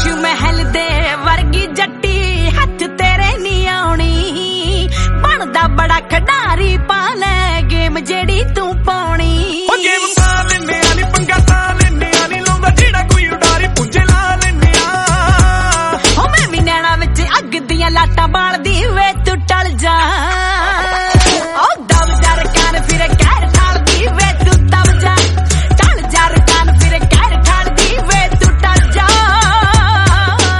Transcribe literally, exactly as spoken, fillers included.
महल दे वर्गी जट्टी हथ तेरे नी आउणी बनदा बड़ा खड़ा